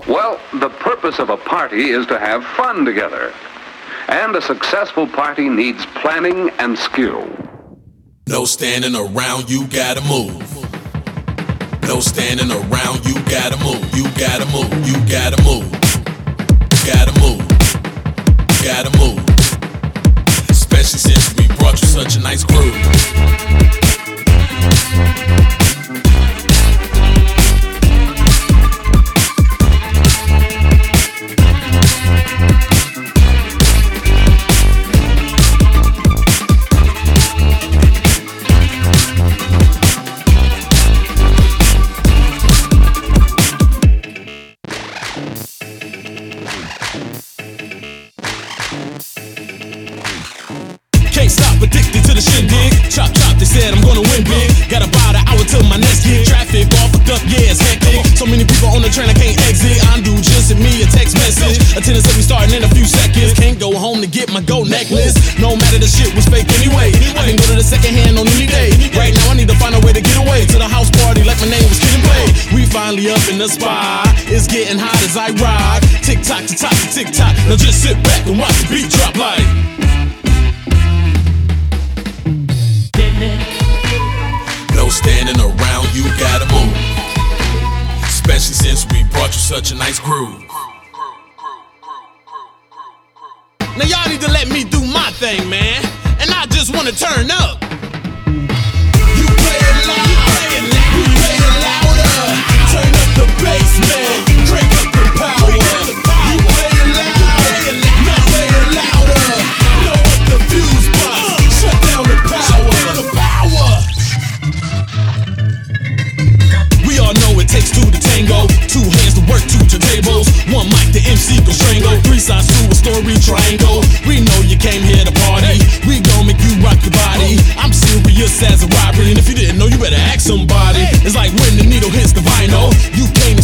Well, the purpose of a party is to have fun together. And a successful party needs planning and skill. No standing around, you gotta move. No standing around, you gotta move. You gotta move, you gotta move. You gotta move, you gotta move. Especially since we brought you such a nice crew. Can't stop, addicted to the shindig. Chop, chop, they said I'm gonna win big. Got about an hour till my next gig. Traffic all fucked up, yeah, it's hectic. So many people on the train, I can't exit. Undo, just send me a text message. Attendance will be starting in a few seconds. Can't go home to get my gold necklace. No matter, the shit was fake anyway. I can go to the second hand on any day. Right now I need to find a way to get away to the house party like my name was Kid and Play. We finally up in the spot. It's getting hot as I ride. Tick tock to tock to tick tock. Now just sit back and watch the beat drop like. No standing around, you gotta move. Especially since we brought you such a nice groove. Now y'all need to let me do my thing, man. And I just wanna turn up. You play it loud, you play it louder. Turn up the bass, man. Crank up the power. You play it loud, now play it louder. Blow up the fuse box, shut down the power. We all know it takes two to tango. Two hands to work two turntables. One mic, the MC go strangle. Three sides to a story triangle. We know you came here to party. We gon' make you rock your body. I'm serious as a robbery, and if you didn't know, you better ask somebody. It's like when the needle hits the vinyl. You can't